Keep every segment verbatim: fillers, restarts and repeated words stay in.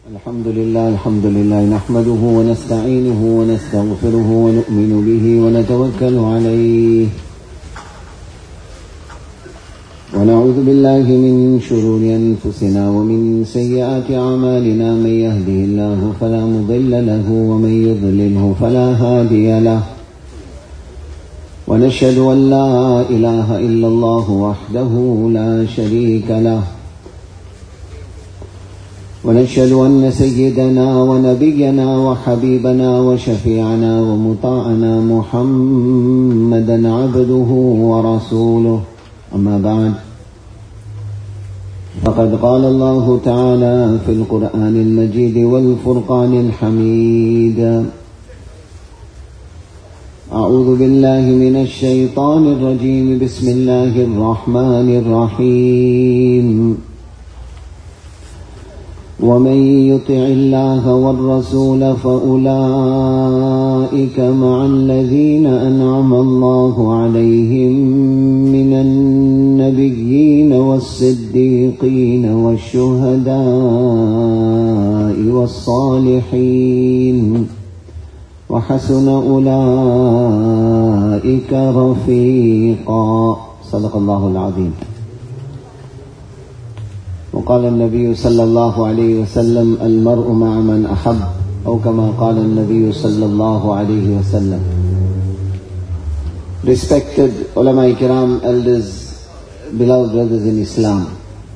الحمد لله الحمد لله نحمده ونستعينه ونستغفره ونؤمن به ونتوكل عليه ونعوذ بالله من شرور أنفسنا ومن سيئات أعمالنا. من يهده الله فلا مضل له ومن يضلله فلا هادي له، ونشهد أن لا إله إلا الله وحده لا شريك له، ونشهد أن سيدنا ونبينا وحبيبنا وشفيعنا ومطاعنا محمدا عبده ورسوله. أما بعد، فقد قال الله تعالى في القرآن المجيد والفرقان الحميد: أعوذ بالله من الشيطان الرجيم. بسم الله الرحمن الرحيم. ومن يطع الله والرسول فأولئك مع الذين أنعم الله عليهم من النبيين والصديقين والشهداء والصالحين وحسن أولئك رفيقا. صدق الله العظيم. وقال النبي صلى الله عليه وسلم: المرء مع من أحب، أو كما قال النبي صلى الله عليه وسلم. Respected ulama kiram, elders, beloved brothers in Islam,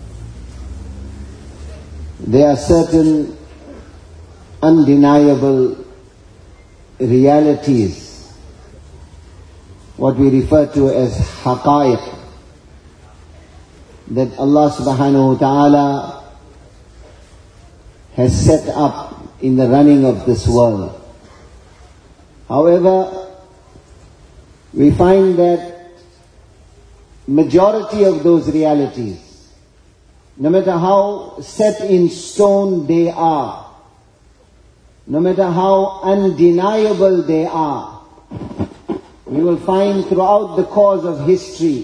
there are certain undeniable realities, what we refer to as haqa'iq, that Allah subhanahu wa ta'ala has set up in the running of this world. However, we find that majority of those realities, no matter how set in stone they are, no matter how undeniable they are, we will find throughout the course of history,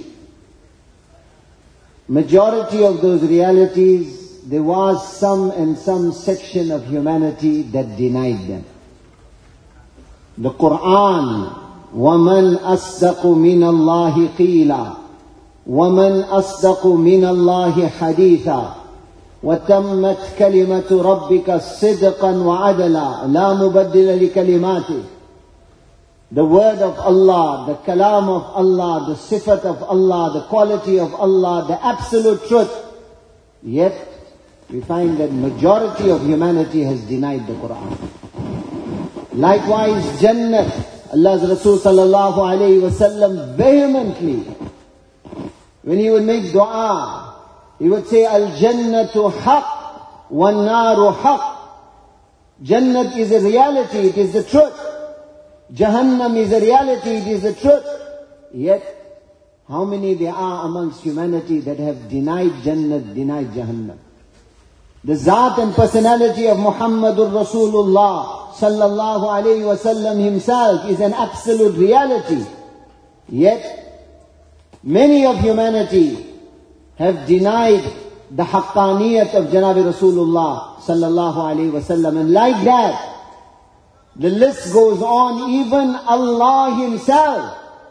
majority of those realities, there was some and some section of humanity that denied them. The Quran, وَمَنْ أَصْدَقُ مِنَ اللَّهِ قِيلًا وَمَنْ أَصْدَقُ مِنَ اللَّهِ حَدِيثًا وَتَمَّتْ كَلِمَةُ رَبِّكَ صِدْقًا وَعَدْلًا لَا مُبَدِّلَ لِكَلِمَاتِهِ. The word of Allah, the kalam of Allah, the sifat of Allah, the quality of Allah, the absolute truth. Yet, we find that majority of humanity has denied the Quran. Likewise, Jannat, Allah's Rasul sallallahu alayhi wa sallam vehemently, when he would make dua, he would say, Al-Jannatu haq, wal-naru haq. Jannat is a reality, it is the truth. Jahannam is a reality, it is the truth. Yet, how many there are amongst humanity that have denied Jannat, denied Jahannam? The Zat and personality of Muhammadur Rasulullah sallallahu alayhi wa sallam himself is an absolute reality. Yet, many of humanity have denied the haqqaniyat of Janabi Rasulullah sallallahu alayhi wa sallam. And like that, the list goes on. Even Allah Himself,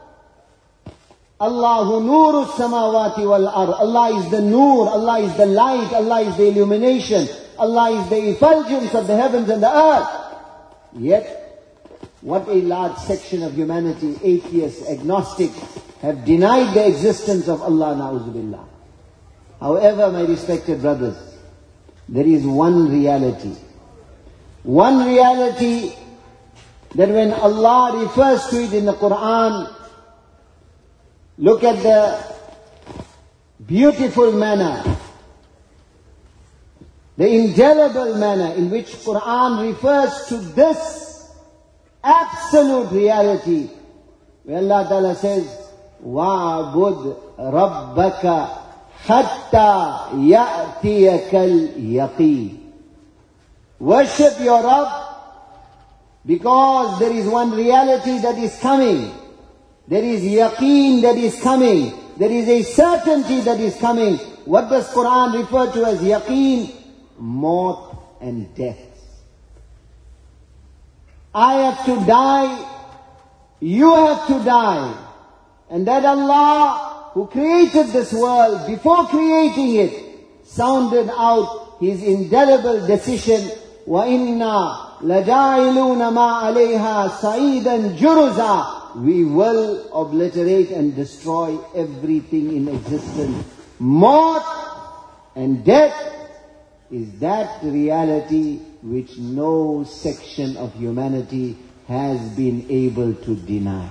Allahu nuru samawati wal ard. Allah is the nur, Allah is the light, Allah is the illumination, Allah is the effulgence of the heavens and the earth. Yet, what a large section of humanity, atheists, agnostics, have denied the existence of Allah, na'udhu billah. However, my respected brothers, there is one reality. One reality that when Allah refers to it in the Quran, look at the beautiful manner, the indelible manner in which Quran refers to this absolute reality, where Allah Ta'ala says, وَعْبُدْ رَبَّكَ حَتَّى يَأْتِيَكَ الْيَقِينَ. Worship your Rabb, because there is one reality that is coming. There is yaqeen that is coming. There is a certainty that is coming. What does Quran refer to as yaqeen? Maut and death. I have to die, you have to die. And that Allah, who created this world, before creating it, sounded out His indelible decision, وَإِنَّا لَجَاعِلُونَ مَا عَلَيْهَا صَعِيدًا جُرُزًا. We will obliterate and destroy everything in existence. Maut and death is that reality which no section of humanity has been able to deny.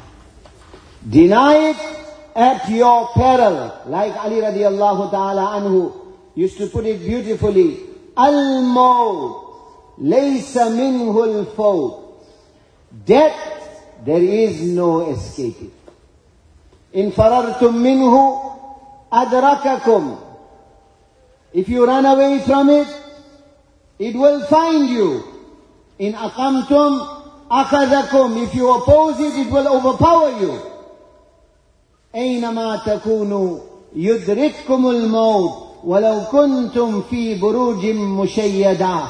Deny it at your peril. Like Ali radiallahu ta'ala anhu used to put it beautifully, Al-Maut laysa minhu al-fawt. Death, there is no escaping. In farartum minhu adrakakum. If you run away from it, it will find you. In aqamtum akhadakum. If you oppose it, it will overpower you. أينما تكونوا يدرككم الموت ولو كنتم في بروج مشيدة.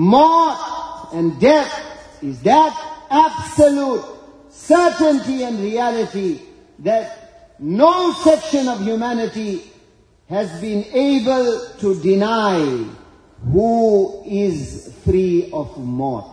Maut and death is that absolute certainty and reality that no section of humanity has been able to deny. Who is free of maut?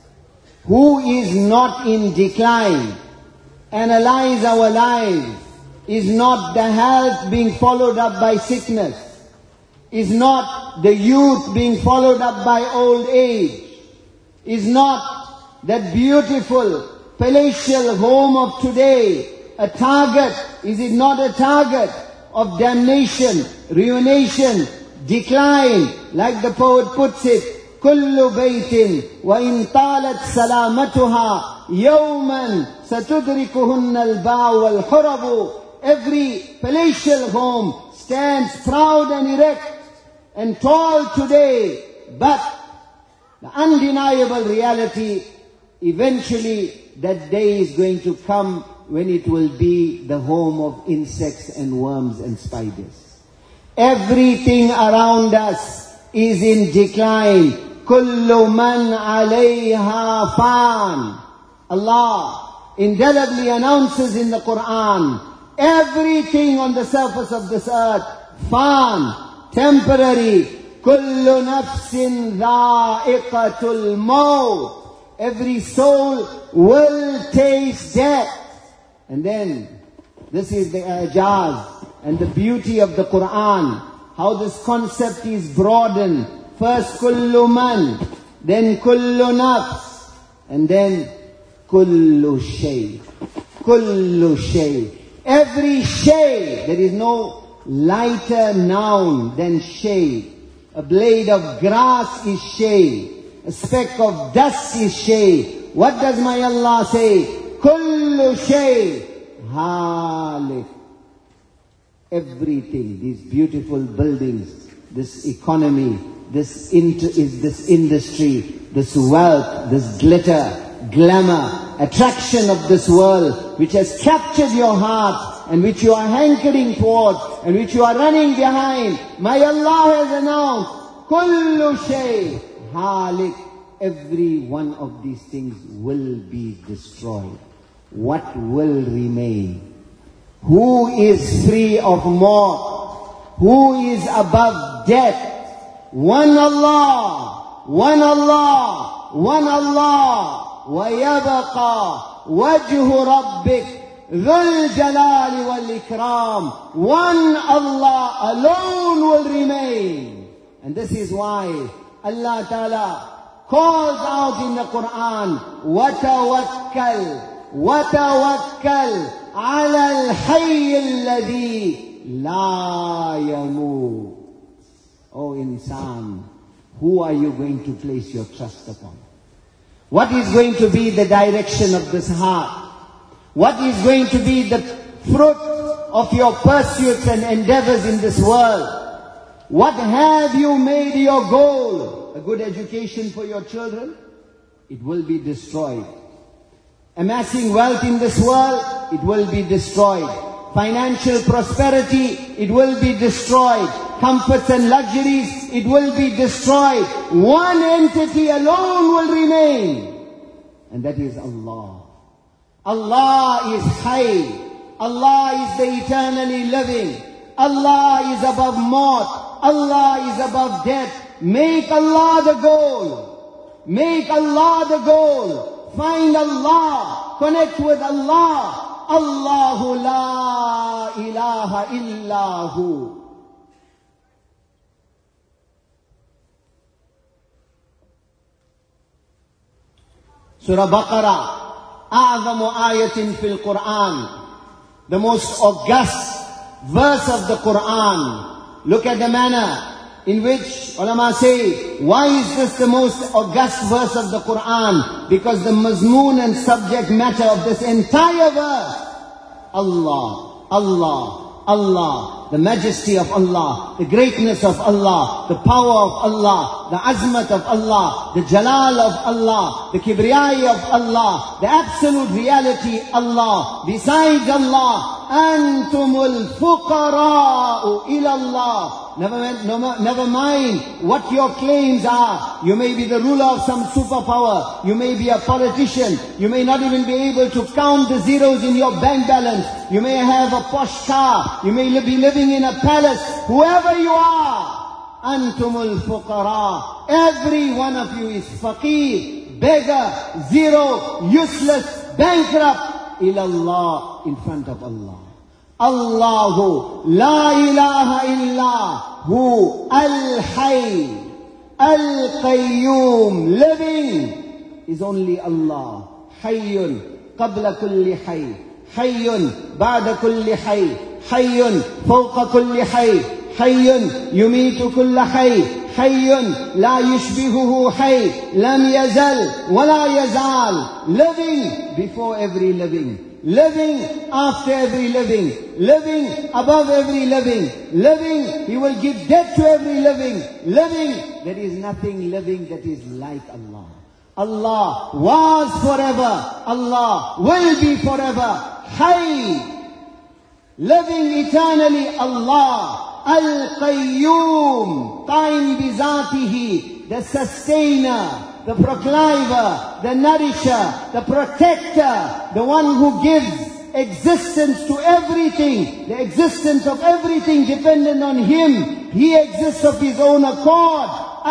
Who is not in decline? Analyze our lives. Is not the health being followed up by sickness? Is not the youth being followed up by old age? Is not that beautiful palatial home of today a target? Is it not a target of damnation, ruination, decline? Like the poet puts it, كل بيت وإن طالت سلامتها يوما ستدركهن الباع والحرب. Every palatial home stands proud and erect and tall today, but the undeniable reality, eventually that day is going to come when it will be the home of insects and worms and spiders. Everything around us is in decline. كُلُّ مَنْ عَلَيْهَا فَانٍ. Allah indelibly announces in the Quran, everything on the surface of this earth, fan, temporary. كُلُّ نَفْسٍ ذَائِقَةُ الْمَوْتِ. Every soul will taste death. And then, this is the ijaz and the beauty of the Quran, how this concept is broadened. First kullu man, then kullu nafs, and then kullu shay. Kullu shay. Every shay, there is no lighter noun than shay. A blade of grass is shay. A speck of dust is shay. What does my Allah say? Kullu shay halik. Everything, these beautiful buildings, this economy, this inter, is this industry, this wealth, this glitter, glamour, attraction of this world, which has captured your heart and which you are hankering towards and which you are running behind. My Allah has announced, Kullu shay halik. Every one of these things will be destroyed. What will remain? Who is free of maut? Who is above death? One Allah, one Allah, one Allah. وَيَبَقَى وَجْهُ رَبِّكَ ذُو الْجَلَالِ وَالْإِكْرَامِ. One Allah alone will remain. And this is why Allah Ta'ala calls out in the Quran, وَتَوَكَّلْ وَتَوَكَّلْ عَلَى الْحَيِّ الَّذِي لَا يَمُوتُ. Oh insan, who are you going to place your trust upon? What is going to be the direction of this heart? What is going to be the fruit of your pursuits and endeavors in this world? What have you made your goal? A good education for your children? It will be destroyed. Amassing wealth in this world? It will be destroyed. Financial prosperity, it will be destroyed. Comforts and luxuries, it will be destroyed. One entity alone will remain, and that is Allah. Allah is Hayy. Allah is the eternally living. Allah is above maut. Allah is above death. Make Allah the goal. Make Allah the goal. Find Allah. Connect with Allah. Allahu la ilaha illahu. Surah Baqarah, أعظم آية في القرآن, the most august verse of the Quran. Look at the manner in which ulama say, why is this the most august verse of the Quran? Because the mazmoon and subject matter of this entire verse, Allah, Allah, Allah, the majesty of Allah, the greatness of Allah, the power of Allah, the azmat of Allah, the jalal of Allah, the kibriyai of Allah, the absolute reality Allah. Besides Allah, antumul fuqara'u ila Allah. Never, never, never mind what your claims are. You may be the ruler of some superpower. You may be a politician. You may not even be able to count the zeros in your bank balance. You may have a posh car. You may be living in a palace. Whoever you are, antumul fuqara. Every one of you is faqir, beggar, zero, useless, bankrupt. Ilallah, in front of Allah. Allahu la ilaha illa hu al-hayy al-qayyum. Living is only Allah. Hayyun qabla kulli hayy, hayyun ba'da kulli hayy, hayyun fawqa kulli hayy, hayyun yumitu kulla hayy, hayyun la yushbihuhu hayy, lam yazal wa la yazal. Living before every living, living after every living, living above every living, living, He will give death to every living, living. There is nothing living that is like Allah. Allah was forever, Allah will be forever. Hayy, living eternally, Allah. Al-Qayyum, Qaim bizatihi, the sustainer, the procliver, the nourisher, the protector, the one who gives existence to everything, the existence of everything dependent on Him. He exists of His own accord.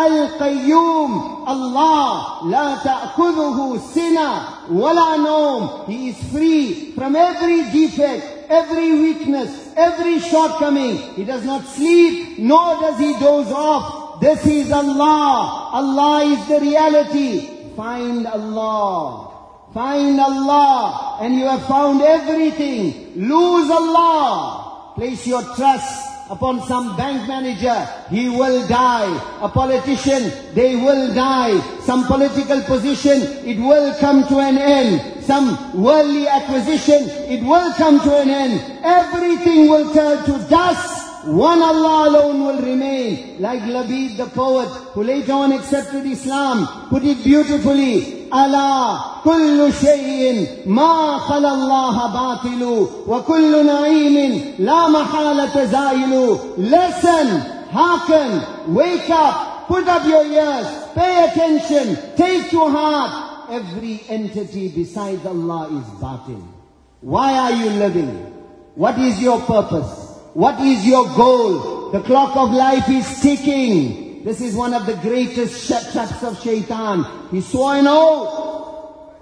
Al-Qayyum, Allah, la ta'khudhuhu sina wala nawm. He is free from every defect, every weakness, every shortcoming. He does not sleep, nor does He doze off. This is Allah. Allah is the reality. Find Allah. Find Allah, and you have found everything. Lose Allah. Place your trust upon some bank manager. He will die. A politician, they will die. Some political position, it will come to an end. Some worldly acquisition, it will come to an end. Everything will turn to dust. One Allah alone will remain. Like Labid the poet, who later on accepted Islam, put it beautifully. Allah, kullu shay'in ma khala Allah batilu, wa kullu na'imin la mahalata zailu. Listen, hearken, wake up, put up your ears, pay attention, take to heart. Every entity besides Allah is batil. Why are you living? What is your purpose? What is your goal? The clock of life is ticking. This is one of the greatest traps of shaitan. He swore an oath.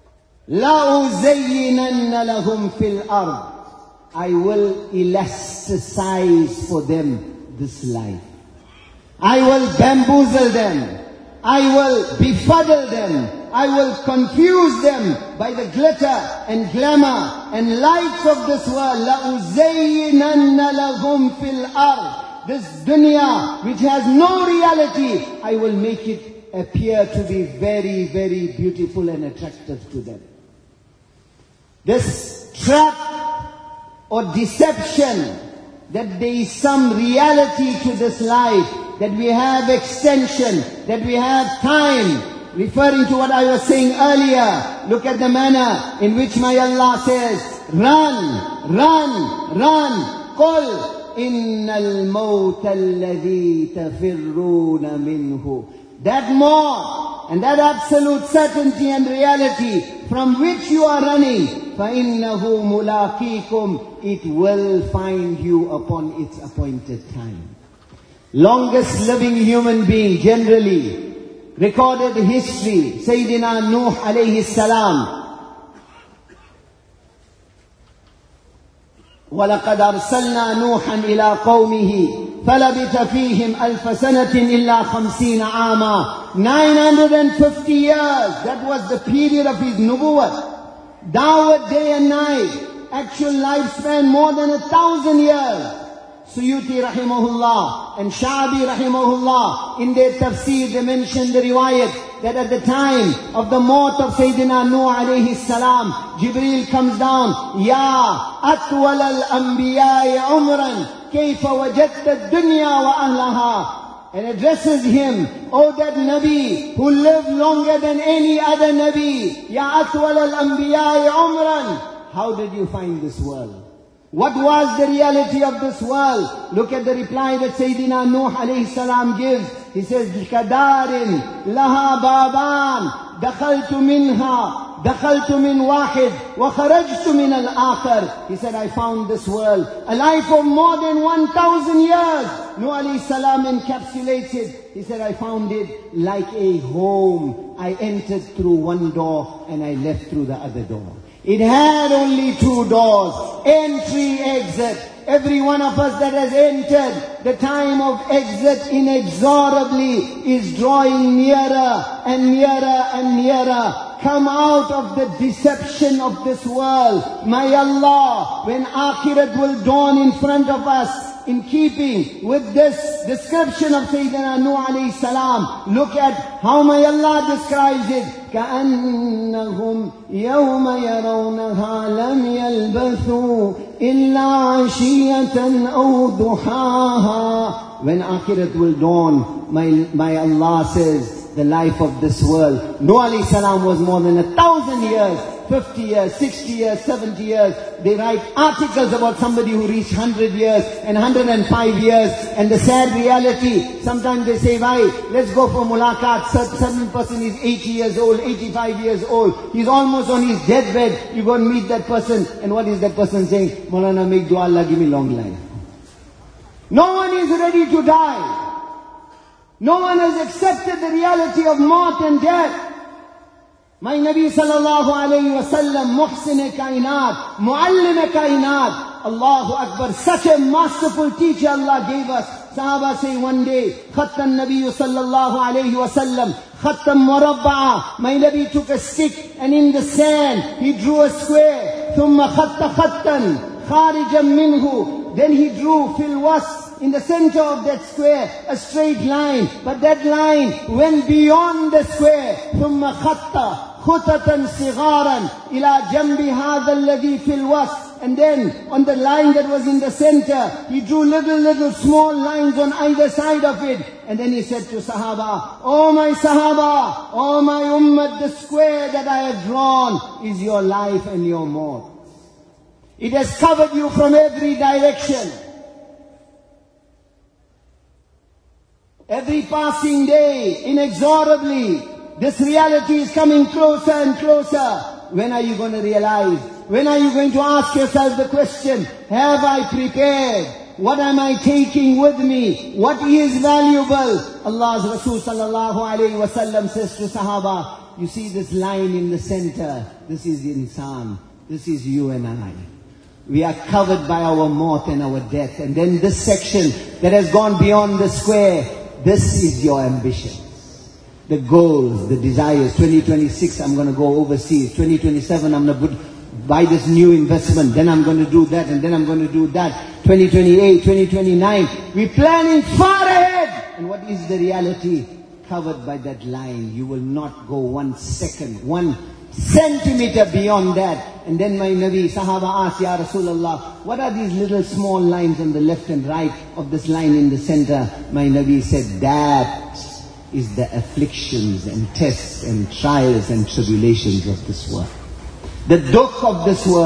لَأُزَيِّنَنَّ لَهُمْ فِي الْأَرْضِ. I will elasticize for them this life. I will bamboozle them. I will befuddle them. I will confuse them by the glitter and glamour and lights of this world. لَأُزَيِّنَنَّ لَهُمْ فِي الْأَرْضِ. This dunya which has no reality, I will make it appear to be very, very beautiful and attractive to them. This trap or deception that there is some reality to this life, that we have extension, that we have time. Referring to what I was saying earlier, look at the manner in which my Allah says, run, run, run. قل إن الموت الذي تفرون منه. That more and that absolute certainty and reality from which you are running, فإنه ملاقيكم, it will find you upon its appointed time. Longest living human being generally, recorded history, Sayyidina Nuh alayhi salam. وَلَقَدْ أَرْسَلْنَا نُوحًا إِلَىٰ قَوْمِهِ فَلَبِثَ فِيهِمْ أَلْفَ سَنَةٍ إِلَّا خَمْسِينَ عَامًا. nine hundred fifty years, that was the period of his nubuwwat. Dawah day and night, actual lifespan more than a thousand years. Suyuti rahimahullah and Sha'bi rahimahullah, in their tafsir they mentioned the riwayat that at the time of the maut of Sayyidina Nuh alayhi salam, Jibreel comes down, Ya atwal al-anbiya'i umran, kayfa wajadta ad-dunya wa ahlaha, and addresses him, O that Nabi who lived longer than any other Nabi, Ya atwal al-anbiya'i umran, how did you find this world? What was the reality of this world? Look at the reply that Sayyidina Nuh alayhi salam gives. He says, Kadarin laha baban, dakhaltu minha, dakhaltu min wahid, wa kharajtu min al-akhar. He said, I found this world, a life of more than one thousand years. Nuh alayhi salam encapsulates it. He said, I found it like a home. I entered through one door and I left through the other door. It had only two doors, entry, exit. Every one of us that has entered, the time of exit inexorably is drawing nearer and nearer and nearer. Come out of the deception of this world. May Allah, when Akhirat will dawn in front of us, in keeping with this description of Sayyidina Nuh alayhi salam, look at how may Allah describes it. كأنهم يوم يرونها لم يلبثوا إلا عشية أو ضحاها. When Akhirat will dawn, my, my Allah says, the life of this world. Nuh alayhi salam was more than a thousand years, fifty years, sixty years, seventy years. They write articles about somebody who reached one hundred years and one hundred five years. And the sad reality, sometimes they say, why, let's go for mulaqat. Certain person is eighty years old, eighty-five years old. He's almost on his deathbed. You go and meet that person. And what is that person saying? Maulana, make dua, Allah give me long life. No one is ready to die. No one has accepted the reality of maut and death. My Nabi sallallahu alayhi wa sallam, muhsin kainat, muallim kainat, Allahu Akbar, such a masterful teacher Allah gave us. Sahaba say one day, khattan Nabi sallallahu alayhi wa sallam, khattan murabba'a. My Nabi took a stick and in the sand he drew a square. Thumma khatta khattan, kharijan minhu. Then he drew fil wasf, in the center of that square, a straight line. But that line went beyond the square. ثُمَّ خَطَّ خُطَةً صِغَارًا إِلَى جَنْبِ هَذَا الَّذِي فِي الْوَسْطِ. And then, on the line that was in the center, he drew little, little small lines on either side of it. And then he said to Sahaba, Oh my Sahaba, oh my Ummah, the square that I have drawn is your life and your maut. It has covered you from every direction. Every passing day, inexorably, this reality is coming closer and closer. When are you going to realize? When are you going to ask yourself the question, have I prepared? What am I taking with me? What is valuable? Allah's Rasul sallallahu alayhi wa sallam says to Sahaba, you see this line in the center, this is the insan, this is you and I. We are covered by our maut and our death. And then this section that has gone beyond the square, this is your ambitions, the goals, the desires. twenty twenty-six, I'm going to go overseas. twenty twenty-seven, I'm going to buy this new investment. Then I'm going to do that, and then I'm going to do that. twenty twenty-eight, twenty twenty-nine, we're planning far ahead. And what is the reality? Covered by that line. You will not go one second, one centimeter beyond that. And then my Nabi, Sahaba asked, Ya Rasulullah, what are these little small lines on the left and right of this line in the center? My Nabi said, that is the afflictions and tests and trials and tribulations of this world. The dukh of this world.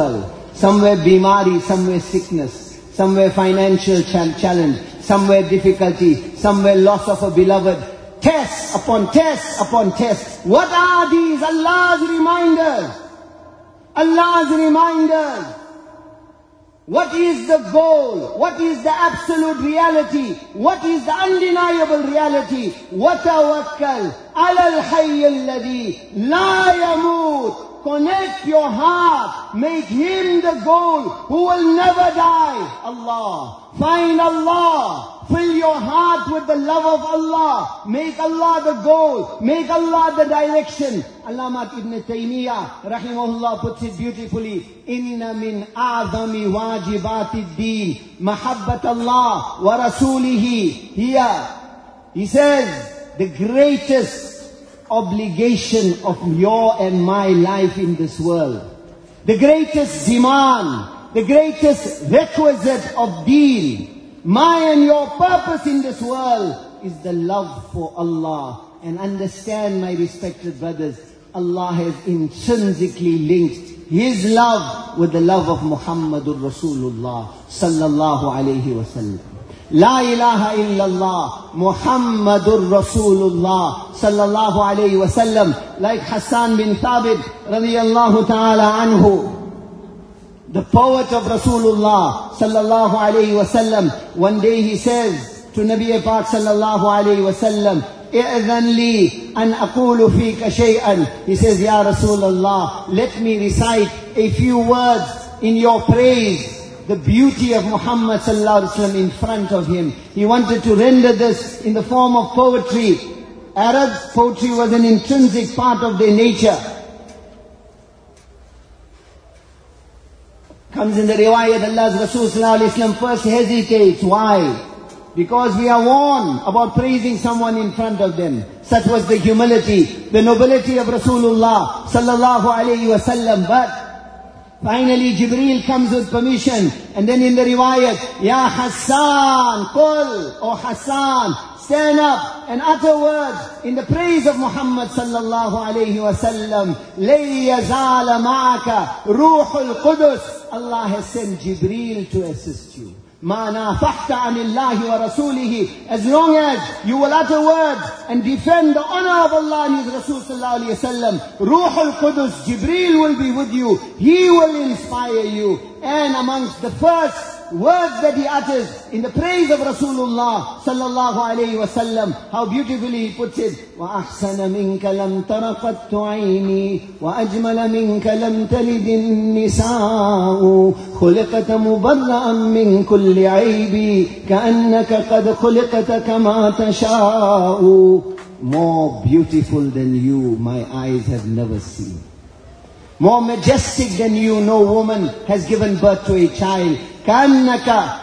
Somewhere bimari, somewhere sickness, somewhere financial challenge, somewhere difficulty, somewhere loss of a beloved. Tests upon tests upon tests. What are these? Allah's reminders. Allah's reminders. What is the goal? What is the absolute reality? What is the undeniable reality? وَتَوَكَّلْ عَلَى الْحَيِّ الَّذِي لَا يَمُوتُ. Connect your heart. Make Him the goal who will never die. Allah. Find Allah. Fill your heart with the love of Allah. Make Allah the goal. Make Allah the direction. Allama Ibn Taymiyyah rahimahullah puts it beautifully. Inna min a'zami wajibati ad-din mahabbat Allah wa rasulihi. Here he says the greatest obligation of your and my life in this world, the greatest demand, the greatest requisite of deen, my and your purpose in this world is the love for Allah. And understand, my respected brothers, Allah has intrinsically linked His love with the love of Muhammadur Rasulullah sallallahu alayhi wa sallam. La ilaha illallah Muhammadur Rasulullah sallallahu alayhi wa sallam. Like Hassan bin Thabit radiyallahu ta'ala anhu, the poet of Rasulullah sallallahu alayhi wa sallam, one day he says to Nabi Pak sallallahu alayhi wa sallam, إِذَنْ لِي أَنْ أَقُولُ فِيكَ شَيْئًا. He says, Ya Rasulullah, let me recite a few words in your praise. The beauty of Muhammad sallallahu alaihi wasallam in front of him. He wanted to render this in the form of poetry. Arabs, poetry was an intrinsic part of their nature. Comes in the riwayat, Allah's Rasul sallallahu alaihi wasallam first hesitates. Why? Because we are warned about praising someone in front of them. Such was the humility, the nobility of Rasulullah sallallahu alaihi wasallam. But finally, Jibreel comes with permission. And then in the riwayat, Ya Hassan, Qul, O Hassan, stand up and utter words in the praise of Muhammad sallallahu alayhi wa sallam. Lay yazala ma'aka Ruhul Qudus. Allah has sent Jibreel to assist you. Ma nafahta anillahi wa rasulihi. As long as you will utter words and defend the honor of Allah and His Rasul sallallahu alayhi wa sallam, Ruhul Qudus, Jibreel will be with you. He will inspire you. And amongst the first words that he utters in the praise of Rasulullah sallallahu alayhi wa sallam, how beautifully he puts it, وَأَحْسَنَ مِنْكَ لَمْ تَرَقَتْ عَيْنِي وَأَجْمَلَ مِنْكَ لَمْ تَلِدِ النِّسَاءُ خُلِقْتَ مُبَرَّأً مِنْ كُلِّ عَيْبٍ كَأَنَّكَ قَدْ خُلِقْتَ كَمَا تَشَاءُ. More beautiful than you, my eyes have never seen. More majestic than you, no woman has given birth to a child. كَأَنَّكَ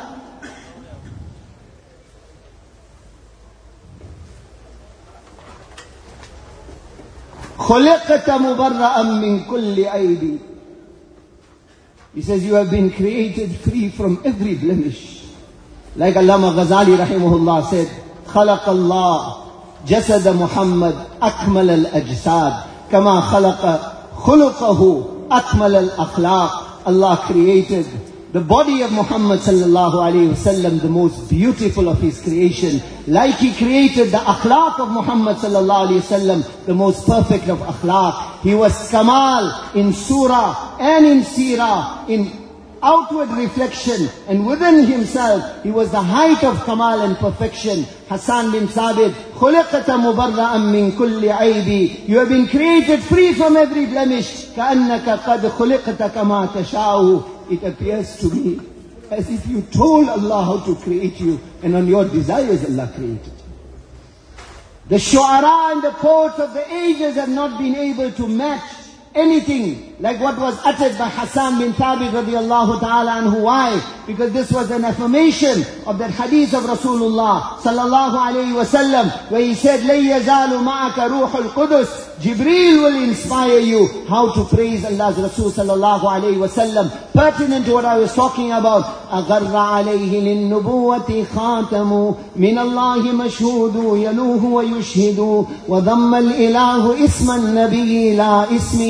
خُلِقْتَ مُبَرَّأً مِنْ كُلِّ عَيْبٍ. He says you have been created free from every blemish. Like Allama Ghazali rahimahullah said, خَلَقَ اللَّهُ جَسَدَ مُحَمَّدْ أَكْمَلَ الْأَجْسَادِ كَمَا خَلَقَ خُلُقَهُ أَكْمَلَ الْأَخْلَاقِ. Allah created the body of Muhammad sallallahu alayhi wasallam, the most beautiful of His creation. Like He created the akhlaq of Muhammad sallallahu alayhi wasallam, the most perfect of akhlaq. He was kamal in surah and in seerah, in outward reflection, and within himself, he was the height of kamal and perfection. Hassan bin Thabit, خُلِقْتَ مُبَرَّأً مِنْ كُلِّ عَيْبٍ. You have been created free from every blemish. كَأَنَّكَ قَدْ خُلِقْتَ كَمَا تَشَاءُ. It appears to me as if you told Allah how to create you, and on your desires Allah created you. The shu'ara and the poets of the ages have not been able to match anything like what was uttered by Hassan bin Thabit radiallahu ta'ala anhu. Why? Because this was an affirmation of that hadith of Rasulullah sallallahu alayhi wa sallam, where he said, لَيْ يَزَالُ مَعَكَ رُوحُ الْقُدُسِ. Jibreel will inspire you how to praise Allah's Rasul sallallahu alayhi wa sallam. Pertinent to what I was talking about. أَغَرَّ عَلَيْهِ لِلنُّبُوَّةِ خَاتَمُ مِنَ اللَّهِ مَشْهُودُ يَلُوهُ وَيُشْهِدُ وَضَمَّ الْإِلَهُ إِسْمَ النَّبِيِّ لَا إِسْمِهِ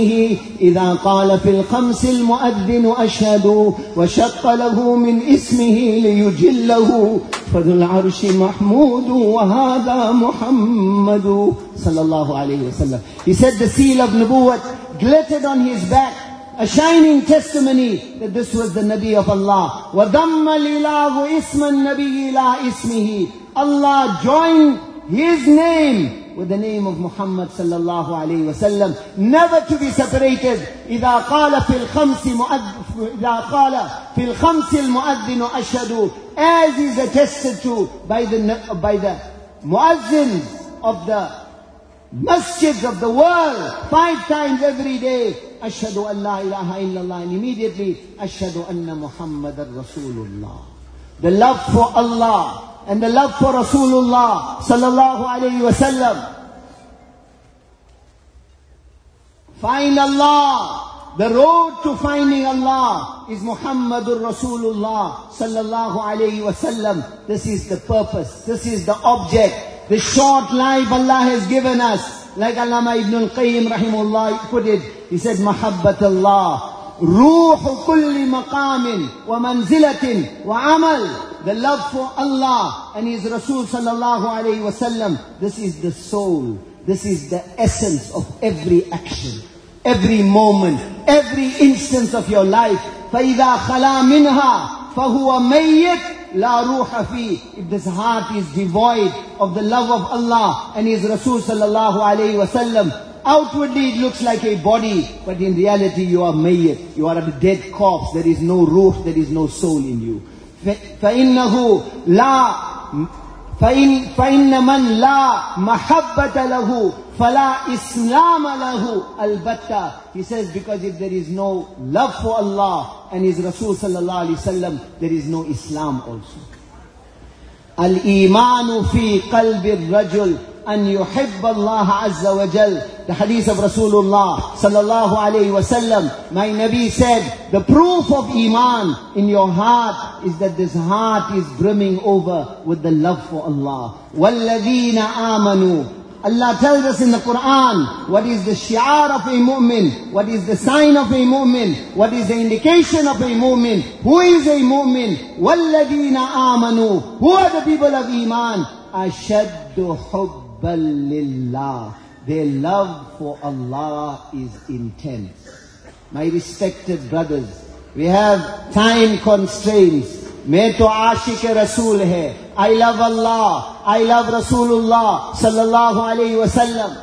اسمه إذا قال في الخمس المؤذن أشهد وشق له من اسمه ليجله فذو العرش محمود وهذا محمد صلى الله عليه وسلم. He said the seal of Nubuwwat glittered on his back, a shining testimony that this was the Nabi of Allah. وَضَمَّ الْإِلَهُ اسْمَ النَّبِيِّ إِلَىٰ اسْمِهِ. Allah joined his name with the name of Muhammad sallallahu alayhi wa sallam, never to be separated. إِذَا قَالَ فِي الْخَمْسِ مُؤَذِّنُ إِذَا قَالَ فِي الْخَمْسِ الْمُؤَذِّنُ أَشْهَدُ, as is attested to by the, by the muazzins of the masjids of the world, five times every day, أشهد أن لا إله إلا الله, and immediately أشهد أن محمد رسول الله. The love for Allah and the love for Rasulullah sallallahu alayhi wa sallam. Find Allah. The road to finding Allah is Muhammadur Rasulullah sallallahu alayhi wa sallam. This is the purpose. This is the object. The short life Allah has given us. Like Allama Ibn al-Qayyim rahimahullah put it. He said, Mahabbat Allah. Ruhu kulli maqamin wa manzilatin wa amal. The love for Allah and His Rasul sallallahu alayhi wa sallam. This is the soul. This is the essence of every action, every moment, every instance of your life. فَإِذَا خَلَى مِنْهَا فَهُوَ مَيِّتٌ لَا رُوحَ فِيهِ. If this heart is devoid of the love of Allah and His Rasul sallallahu alayhi wa sallam, outwardly it looks like a body, but in reality you are mayyit. You are a dead corpse. There is no ruh, there is no soul in you. فَإِنَّهُ لَا فَإِنَّ فَإِنَّ مَنْ لَا مَحَبَّةَ لَهُ فَلَا إِسْلَامَ لَهُ الْبَتَّةِ. He says, because if there is no love for Allah and His Rasul sallallahu alayhi wasallam, there is no Islam also. Al-Imanu fi qalbi al-rajul an yuhibba Allah azza wa jal. The hadith of Rasulullah sallallahu alayhi wa sallam. My Nabi said, the proof of Iman in your heart is that this heart is brimming over with the love for Allah. وَالَّذِينَ آمَنُوا. Allah tells us in the Quran what is the shi'ar of a mu'min, what is the sign of a mu'min, what is the indication of a mu'min, who is a mu'min. وَالَّذِينَ آمَنُوا. Who are the people of Iman? أَشَدُّ حُبًّا لِلَّهِ. Their love for Allah is intense. My respected brothers, we have time constraints. मैं तो आशिक रसूल है. I love Allah. I love Rasulullah sallallahu alayhi wa sallam.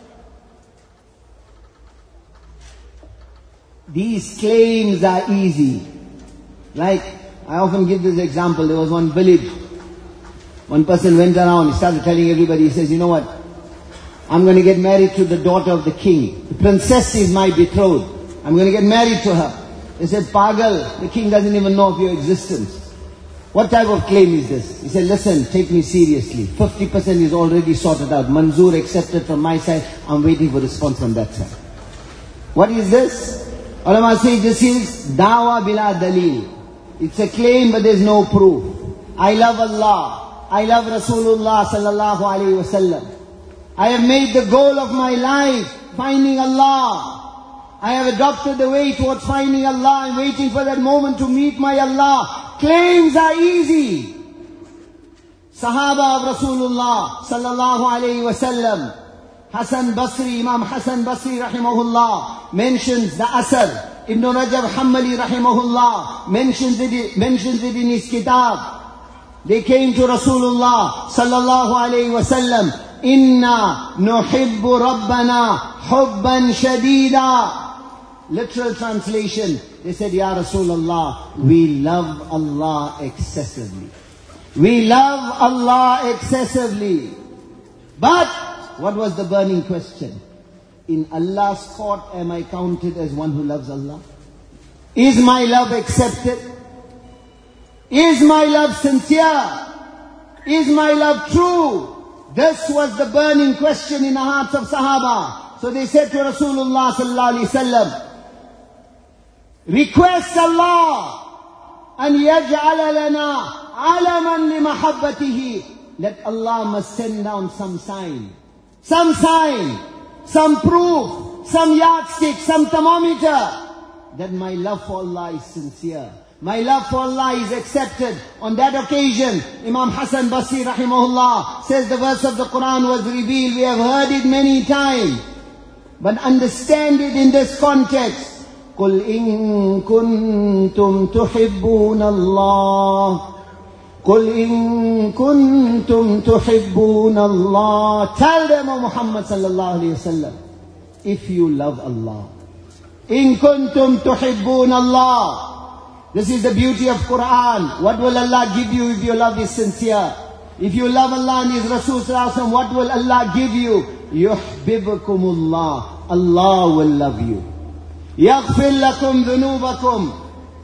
These claims are easy. Like, I often give this example. There was one village. One person went around, he started telling everybody, he says, you know what? I'm going to get married to the daughter of the king. The princess is my betrothed. I'm going to get married to her. They said, Pagal, the king doesn't even know of your existence. What type of claim is this? He said, listen, take me seriously. fifty percent is already sorted out. Manzoor accepted from my side. I'm waiting for response from that side. What is this? Ulama say this is dawa bila dalil. It's a claim but there's no proof. I love Allah. I love Rasulullah sallallahu alayhi wa sallam. I have made the goal of my life finding Allah. I have adopted the way towards finding Allah and waiting for that moment to meet my Allah. Claims are easy. Sahaba of Rasulullah sallallahu alayhi wa sallam. Hasan Basri, Imam Hasan Basri rahimahullah mentions the Asr. Ibn Rajab Hanbali rahimahullah mentions it, mentions it in his kitab. They came to Rasulullah sallallahu alayhi wa sallam. Inna nuhibbu rabbana hubban shadida. Literal translation, they said, Ya Rasulullah, we love Allah excessively. We love Allah excessively. But, what was the burning question? In Allah's court, am I counted as one who loves Allah? Is my love accepted? Is my love sincere? Is my love true? This was the burning question in the hearts of Sahaba. So they said to Rasulullah sallallahu alaihi wasallam, request Allah and yaj'ala lana alaman li mahabbatihi. Let Allah must send down some sign, some sign, some proof, some yardstick, some thermometer, that my love for Allah is sincere. My love for Allah is accepted. On that occasion, Imam Hassan Basri rahimahullah says the verse of the Quran was revealed. We have heard it many times. But understand it in this context. قُلْ إِن كُنْتُمْ تُحِبُّونَ اللَّهِ قُلْ إِن كُنْتُمْ تُحِبُّونَ اللَّهِ. Tell them, O Muhammad sallallahu alayhi wa sallam, if you love Allah. إِن كُنْتُمْ تُحِبُّونَ اللَّهِ. This is the beauty of Quran. What will Allah give you if your love is sincere? If you love Allah and His Rasul sallallahu alayhi wa sallam, what will Allah give you? يُحْبِبُكُمُ اللَّهِ. Allah will love you. يَغْفِرْ لَكُمْ ذُنُوبَكُمْ.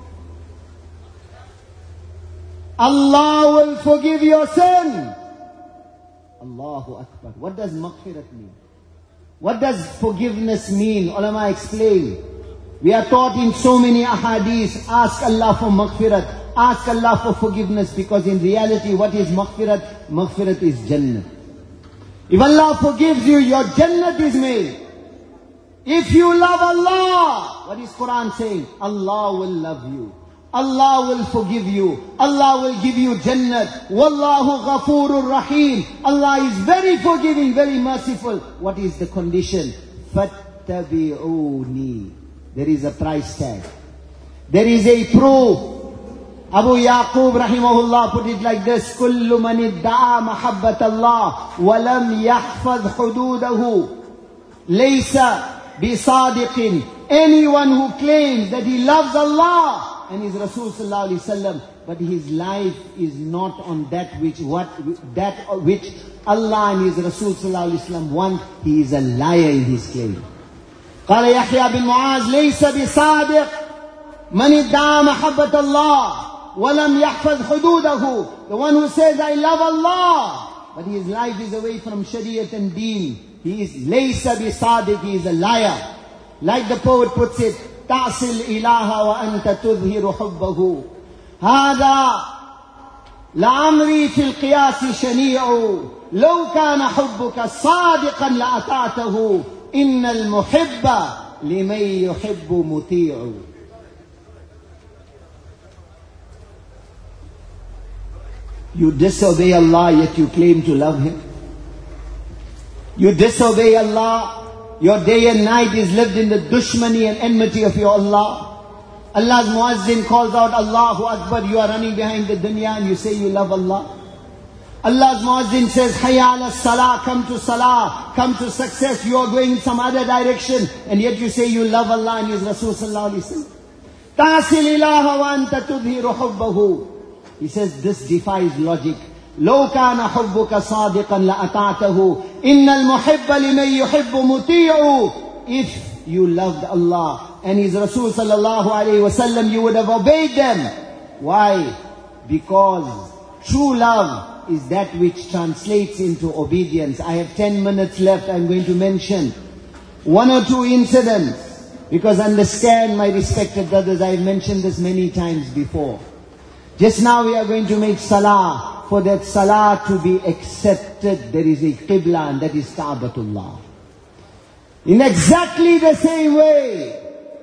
Allah will forgive your sin. Allahu Akbar. What does maghfirat mean? What does forgiveness mean? Ulama explain. We are taught in so many ahadith, ask Allah for maghfirat, ask Allah for forgiveness, because in reality, what is maghfirat? Maghfirat is Jannah. If Allah forgives you, your Jannah is made. If you love Allah, what is Quran saying? Allah will love you. Allah will forgive you. Allah will give you Jannat. Wallahu Ghafurur Rahim. Allah is very forgiving, very merciful. What is the condition? Fattabi'uni. There is a price tag. There is a proof. Abu Yaqub rahimahullah put it like this: Kullu man idda'a mahabbat Allah wa lam yahfaz hududahu laysa bisadiqin. Anyone who claims that he loves Allah and His Rasul sallallahu alaihi wasallam, but his life is not on that which what that which Allah and His Rasul sallallahu alaihi wasallam want, he is a liar in his claim. قال يحيى بن معاذ ليس بصادق من ادعى محبة الله ولم يحفظ حدوده. The one who says I love Allah, but his life is away from Shariat and Deen, he is ليس بصادق, he is a liar. Like the poet puts it, تعصي الإله وأنت تظهر حبه هذا لعمري في القياس شنيع لو كان حبك صادقا لأطعته إن المحب لمن يحب مطيع. You disobey Allah yet you claim to love Him. You disobey Allah, your day and night is lived in the dushmani and enmity of your Allah. Allah's muazzin calls out Allahu Akbar, you are running behind the dunya and you say you love Allah. Allah's muazzin says Hayya ala salah, come to salah, come to success, you are going some other direction, and yet you say you love Allah and His Rasul sallallahu alaihi wasallam. Ta'sil ilaha wa anta tudhiru hubbahu. He says this defies logic. لو كان حبك صادقا لأطعته إن المحب لمن يحب مطيع. If you loved Allah and His Rasul sallallahu alaihi wasallam, you would have obeyed them. Why? Because true love is that which translates into obedience. I have ten minutes left. I'm going to mention one or two incidents, because understand, my respected brothers, I have mentioned this many times before. Just now we are going to make salah. For that salah to be accepted, there is a qibla, and that is Ka'batullah. In exactly the same way,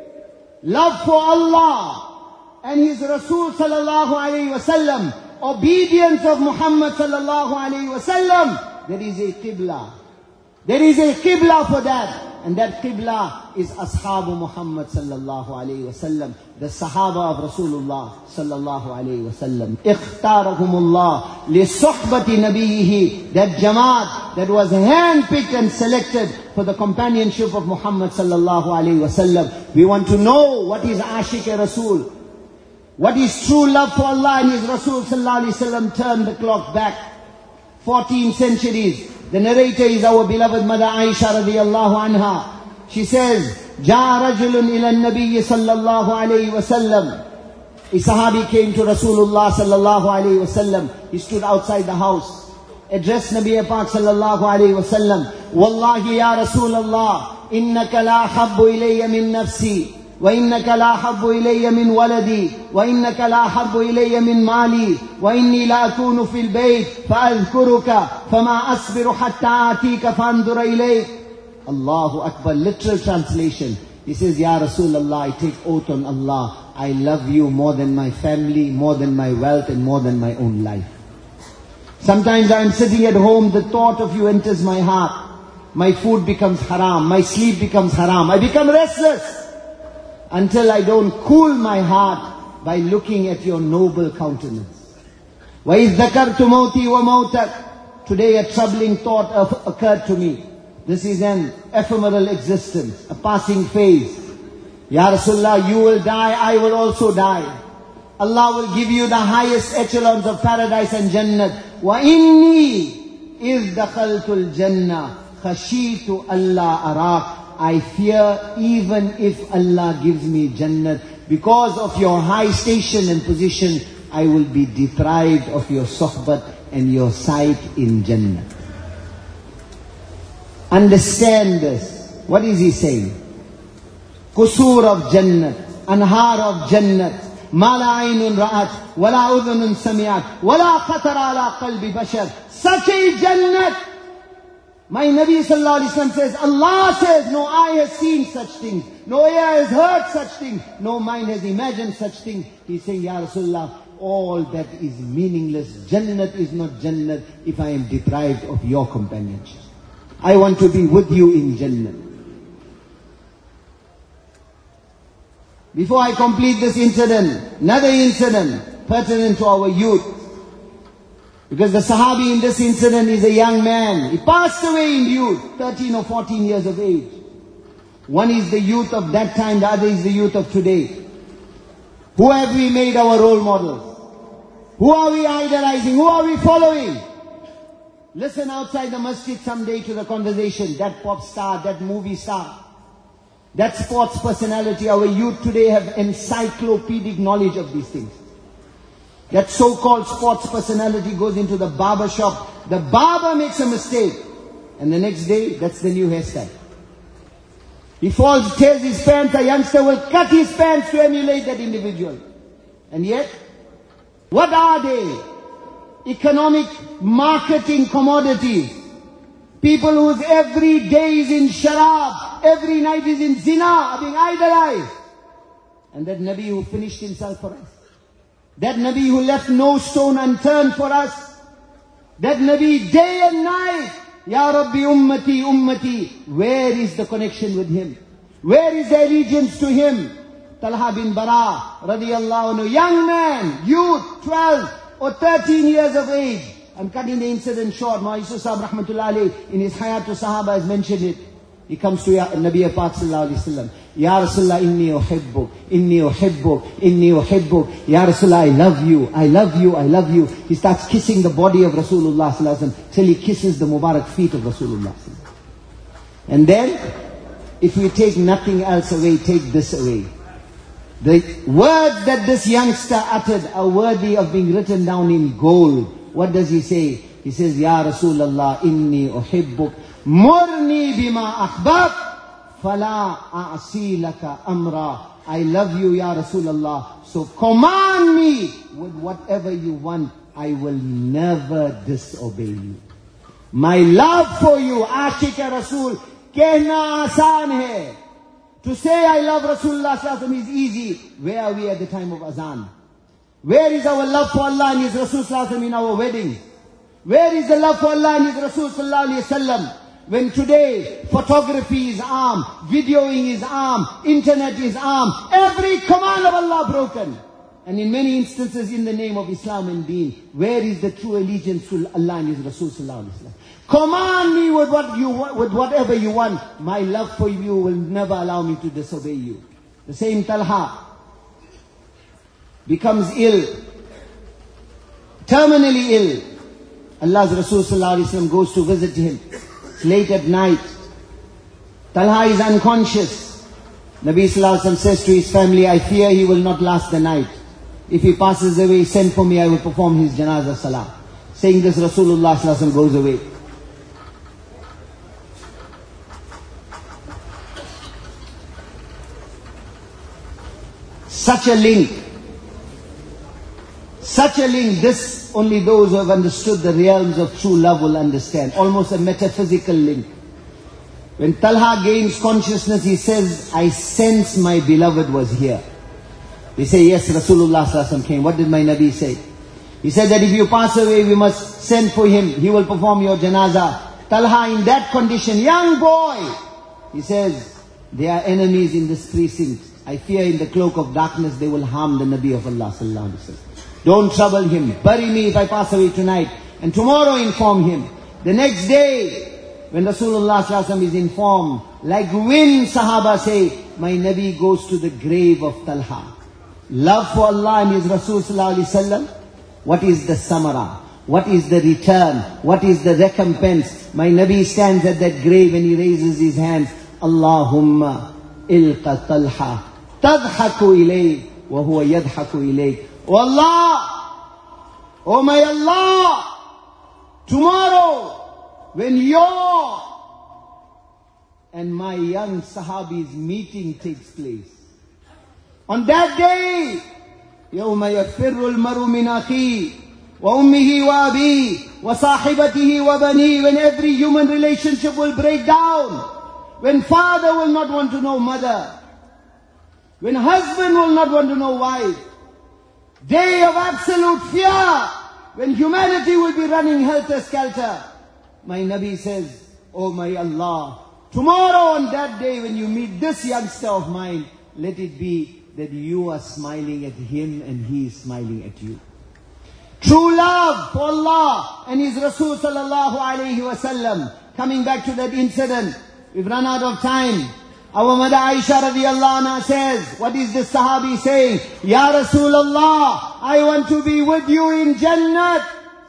love for Allah and His Rasul sallallahu alayhi wasallam, obedience of Muhammad sallallahu alayhi wasallam, there is a qibla. There is a qibla for that. And that qibla is Ashabu Muhammad sallallahu alayhi wasallam, the Sahaba of Rasulullah sallallahu alayhi wasallam. Ikhtarahumullah li suhbati nabiyihi, that Jamaat that was handpicked and selected for the companionship of Muhammad sallallahu alayhi wasallam. We want to know what is Ashiq Rasul, what is true love for Allah and His Rasul sallallahu alayhi wasallam. Turn the clock back fourteen centuries. The narrator is our beloved mother Aisha radiyallahu anha. She says, جاء رجل إلى النبي صلى الله عليه وسلم. A Sahabi came to Rasulullah sallallahu alayhi wasallam. He stood outside the house, addressed Nabi Pak sallallahu alayhi wasallam. Wallahi ya Rasulallah, innaka la habbu ilayya min nafsi, wa innaka la habbu ilayya min waladi, wa innaka la habbu ilayya min mali, wa inni la akunu fil bayt fa adhkuruka fama asbiru hatta atika fa andura ilayk. Allahu Akbar, literal translation. He says, Ya Rasulullah, I take oath on Allah, I love you more than my family, more than my wealth, and more than my own life. Sometimes I am sitting at home, the thought of you enters my heart. My food becomes haram, my sleep becomes haram, I become restless until I don't cool my heart by looking at your noble countenance. وَإِذْ ذَكَرْتُ مَوْتِي وَمَوْتَكَ. Today a troubling thought occurred to me. This is an ephemeral existence, a passing phase. Ya Rasulullah, you will die, I will also die. Allah will give you the highest echelons of paradise and Jannat. وَإِنِّي إِذْ دَخَلْتُ الْجَنَّةِ خَشِيتُ أَلَّا أَرَاكَ. I fear even if Allah gives me Jannat, because of your high station and position, I will be deprived of your sohbat and your sight in Jannah. Understand this. What is he saying? Qusur of Jannat, Anhar of Jannat, Ma la aynun ra'at, wa la udhunun sami'at, wa la khatara ala qalbi bashar. Such a Jannat. My Nabi sallallahu alaihi wasallam says, Allah says, no eye has seen such things, no ear has heard such things, no mind has imagined such things. He's saying, Ya Rasulullah, all that is meaningless. Jannat is not Jannat if I am deprived of your companionship. I want to be with you in Jannat. Before I complete this incident, another incident pertinent to our youth. Because the Sahabi in this incident is a young man. He passed away in youth, thirteen or fourteen years of age. One is the youth of that time, the other is the youth of today. Who have we made our role models? Who are we idolizing? Who are we following? Listen outside the masjid someday to the conversation. That pop star, that movie star, that sports personality. Our youth today have encyclopedic knowledge of these things. That so-called sports personality goes into the barber shop. The barber makes a mistake. And the next day, that's the new hairstyle. He falls, tears his pants. A youngster will cut his pants to emulate that individual. And yet, what are they? Economic marketing commodities. People whose every day is in sharab, every night is in zina, are being idolized. And that Nabi who finished himself for us. That Nabi who left no stone unturned for us. That Nabi day and night, Ya Rabbi ummati ummati. Where is the connection with him? Where is the allegiance to him? Talha bin Bara radiyallahu anhu, young man, youth, twelve or thirteen years of age. I'm cutting the incident short. Ma'al Yusuf Sahib rahmatullahi alayhi in his Hayatul Sahaba has mentioned it. He comes to Nabi Pak sallallahu alayhi wa sallam. Ya Rasulullah, inni uhibbuk, inni uhibbuk, inni uhibbuk. Ya Rasulullah, I love you, I love you, I love you. He starts kissing the body of Rasulullah sallallahu alayhi wa sallam till he kisses the Mubarak feet of Rasulullah. And then, if we take nothing else away, take this away. The words that this youngster uttered are worthy of being written down in gold. What does he say? He says, Ya Rasulullah, inni uhibbuk, murni bima akhbab. فَلَا أَعْصِي لَكَ أَمْرًا. I love you, Ya Rasulullah. So command me with whatever you want. I will never disobey you. My love for you, Ashik Rasul, kehna aasan hai. To say I love Rasulullah sallallahu alaihi wasallam is easy. Where are we at the time of azan? Where is our love for Allah and His Rasul sallallahu alaihi wasallam in our wedding? Where is the love for Allah and His Rasul sallallahu alaihi wasallam? When today, photography is armed, videoing is armed, internet is armed, every command of Allah broken. And in many instances in the name of Islam and Deen, where is the true allegiance to Allah and His Rasul sallallahu alaihi wasallam? Command me with what you want, with whatever you want. My love for you will never allow me to disobey you. The same Talha becomes ill, terminally ill. Allah's Rasul sallallahu alaihi wasallam goes to visit him. Late at night, Talha is unconscious. Nabi sallallahu alaihi wasallam says to his family, I fear he will not last the night. If he passes away, send for me, I will perform his janazah salah. Saying this, Rasulullah sallallahu alaihi wasallam goes away. Such a link, such a link, this only those who have understood the realms of true love will understand. Almost a metaphysical link. When Talha gains consciousness, he says, I sense my beloved was here. They say, yes, Rasulullah sallallahu alaihi wasallam came. What did my Nabi say? He said that if you pass away, we must send for him. He will perform your janazah. Talha in that condition, young boy, he says, there are enemies in this precinct. I fear in the cloak of darkness they will harm the Nabi of Allah sallallahu alaihi wasallam. Don't trouble him. Bury me if I pass away tonight. And tomorrow inform him. The next day, when Rasulullah sallallahu alaihi wasallam is informed, like wind, Sahaba say, my Nabi goes to the grave of Talha. Love for Allah and His Rasul sallallahu alaihi wasallam. What is the samara? What is the return? What is the recompense? My Nabi stands at that grave and he raises his hands. Allahumma ilqa Talha tadhaku ilayk wa huwa yadhaku ilayk. Oh Allah, oh my Allah, tomorrow when your and my young Sahabi's meeting takes place, on that day, يوم يفر المرء من أخيه وأمه وأبيه وصاحبته وبنيه, when every human relationship will break down, when father will not want to know mother, when husband will not want to know wife, day of absolute fear, when humanity will be running helter-skelter. My Nabi says, oh my Allah, tomorrow on that day when you meet this youngster of mine, let it be that you are smiling at him and he is smiling at you. True love for Allah and His Rasul sallallahu alayhi wasallam. Coming back to that incident, we've run out of time. Our mother Aisha radiallahu anha says, what is this Sahabi saying? Ya Rasulullah, I want to be with you in Jannat.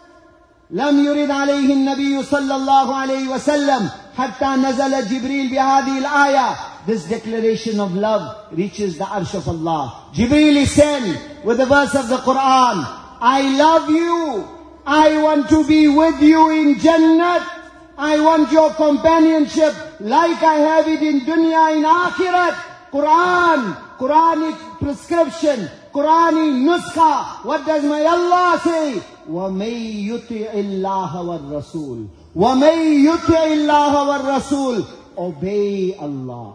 لم يرد عليه النبي صلى الله عليه وسلم حتى نزل جبريل بهذه الآية. This declaration of love reaches the arsh of Allah. Jibreel is sent with the verse of the Quran. I love you. I want to be with you in Jannat. I want your companionship like I have it in dunya, in akhirat. Quran, Quranic prescription, Quranic nuskha. What does my Allah say? وَمَن يُطِعِ اللَّهَ وَالرَّسُولِ وَمَن يُطِعِ اللَّهَ وَالرَّسُولِ. Obey Allah.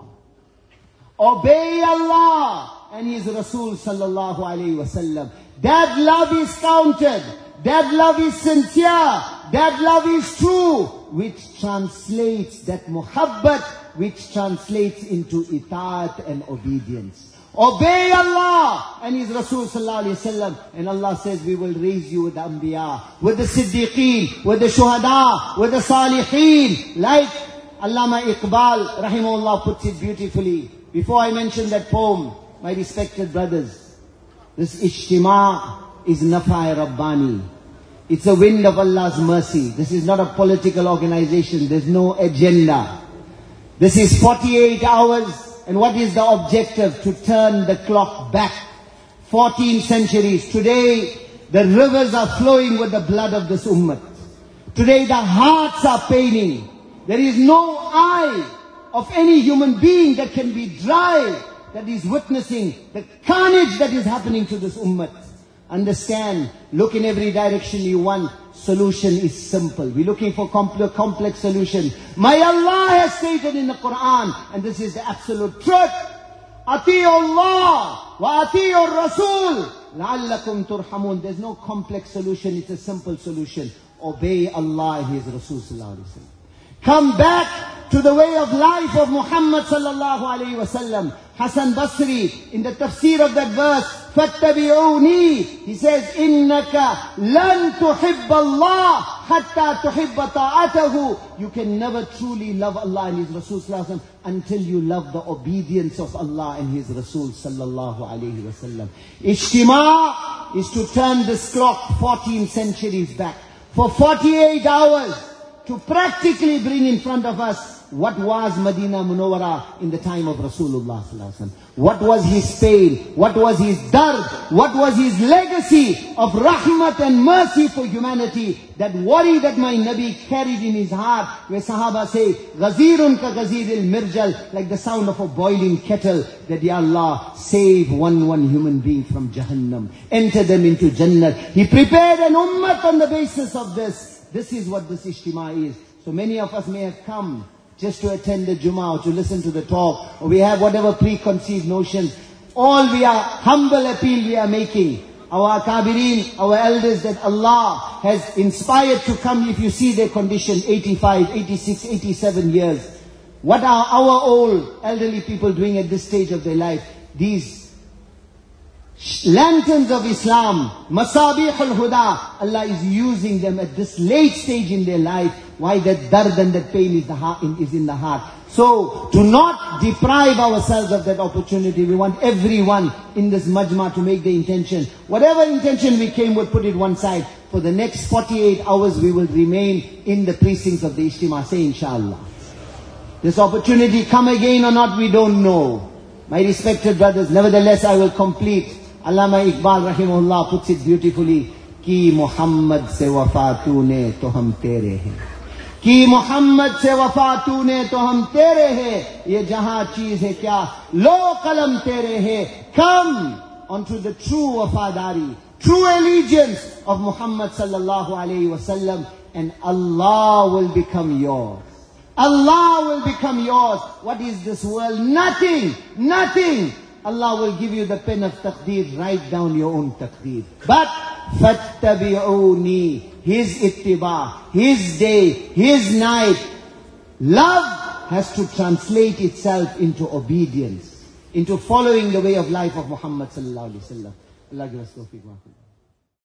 Obey Allah and His Rasul sallallahu alayhi wasallam. That love is counted. That love is sincere. That love is true. Which translates, that muhabbat, which translates into itaat and obedience. Obey Allah and His Rasul sallallahu alayhi wasallam. And Allah says, we will raise you with the Anbiya, with the Siddiqeen, with the Shuhada, with the Salihin. Like Allama Iqbal rahimahullah puts it beautifully. Before I mention that poem, my respected brothers, this Ijtima is Nafai Rabbani. It's a wind of Allah's mercy. This is not a political organization. There's no agenda. This is forty-eight hours. And what is the objective? To turn the clock back fourteen centuries. Today, the rivers are flowing with the blood of this ummah. Today, the hearts are paining. There is no eye of any human being that can be dry, that is witnessing the carnage that is happening to this ummah. Understand, look in every direction you want. Solution is simple. We're looking for complex, complex solution. My Allah has stated in the Quran, and this is the absolute truth. Ati'u Allah wa ati'u Rasul la'allakum turhamun. There's no complex solution. It's a simple solution. Obey Allah and His Rasul sallallahu alaihi wasallam. Come back to the way of life of Muhammad sallallahu alayhi wa sallam. Hasan Basri, in the tafsir of that verse, فَاتَّبِعُونِي, he says, إِنَّكَ لَن تُحِبَّ اللَّهِ حَتَّى تُحِبَّ طَاعَتَهُ. You can never truly love Allah and His Rasul sallallahu alayhi wa sallam until you love the obedience of Allah and His Rasul sallallahu alayhi wa sallam. Ijtima is to turn this clock fourteen centuries back. For forty-eight hours, to practically bring in front of us what was Medina Munawwara in the time of Rasulullah sallallahu alaihi wasallam. What was his pain? What was his dard? What was his legacy of rahmat and mercy for humanity? That worry that my Nabi carried in his heart, where Sahaba say, Ghazirun ka ghaziril mirjal, like the sound of a boiling kettle, that Ya Allah, save one one human being from Jahannam, enter them into Jannah. He prepared an ummah on the basis of this. This is what this Ijtima is. So many of us may have come just to attend the Jummah or to listen to the talk, or we have whatever preconceived notions. All we are, humble appeal we are making. Our Akabirin, our elders that Allah has inspired to come, if you see their condition, eighty-five, eighty-six, eighty-seven years. What are our old elderly people doing at this stage of their life? These lanterns of Islam, Masabih al-Huda, Allah is using them at this late stage in their life. Why? That dard and that pain is, the heart, is in the heart. So, to not deprive ourselves of that opportunity, we want everyone in this majma to make the intention. Whatever intention we came with, put it one side. For the next forty-eight hours, we will remain in the precincts of the Ijtima. Say inshallah. This opportunity come again or not, we don't know. My respected brothers, nevertheless I will complete. Allama Iqbal Rahimahullah puts it beautifully. Ki Muhammad se wafa tune to hum tere hain. Ki Muhammad se wafa tune to hum tere hai. Ye jahan cheez hai kya? Lo qalam tere hai. Come onto the true wafadari, true allegiance of Muhammad sallallahu alayhi wa sallam, and Allah will become yours. Allah will become yours. What is this world? Nothing. Nothing. Allah will give you the pen of taqdeer. Write down your own taqdeer. But fattabi'uni, His ittiba, His day, His night. Love has to translate itself into obedience, into following the way of life of Muhammad sallallahu alaihi wasallam. Allah give us tawfiq.